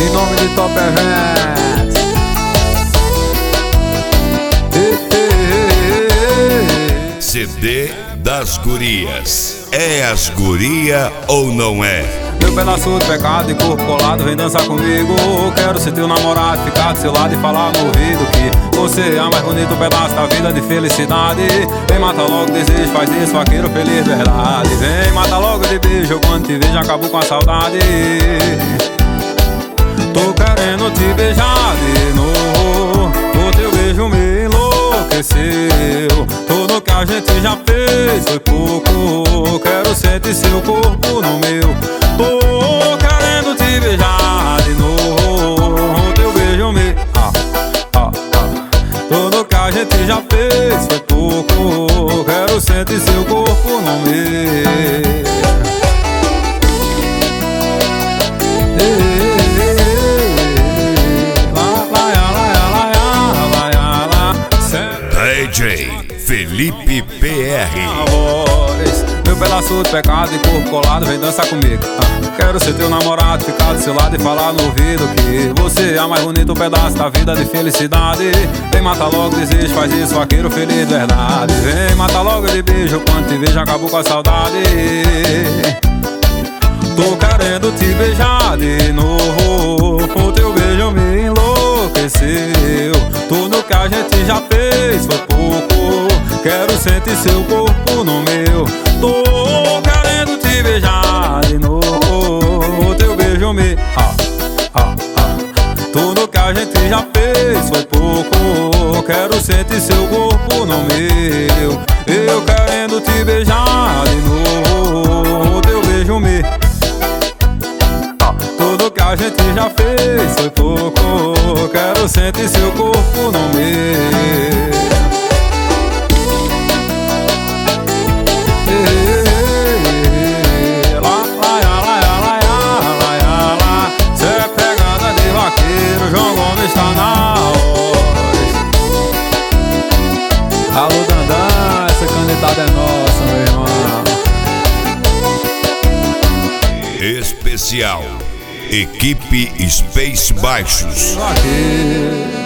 Em nome de Top Events. CD das gurias. É as guria ou não é? Meu pedaço de pecado e corpo colado, vem dançar comigo. Quero ser teu namorado, ficar do seu lado e falar no ouvido que você é a mais bonito pedaço da vida de felicidade. Vem mata logo desejo, faz isso, vaqueiro feliz, verdade. Vem mata logo de beijo, quando te vejo acabo com a saudade. Tô querendo te beijar de novo, o teu beijo me enlouqueceu. Tudo que a gente já fez foi pouco, quero sentir seu corpo no meu. Tô querendo te beijar de novo, o teu beijo me Tudo que a gente já fez foi pouco, quero sentir seu corpo no meu. DJ Felipe PR. Meu pedaço de pecado e corpo colado, vem dançar comigo. Quero ser teu namorado, ficar do seu lado e falar no ouvido que você é a mais bonito pedaço da vida de felicidade. Vem mata logo desejo, faz isso, vaqueiro feliz, verdade. Vem mata logo de beijo, quando te vejo acabo com a saudade. Tô querendo te beijar de novo, o teu beijo me enlouqueceu. Tudo que a gente já fez foi pouco, quero sentir seu corpo no meu. Tô querendo te beijar de novo, o teu beijo me Tudo que a gente já fez foi pouco, quero sentir seu corpo no meu. Eu querendo te beijar de novo, o teu beijo me Tudo que a gente já fez foi pouco, quero sentir seu corpo no meu. Cê é pegada de vaqueiro, João Gomes está na voz. Alô Dandan, essa canetada é nossa, meu irmão. Especial Equipe Space Baixos. Vaqueiro.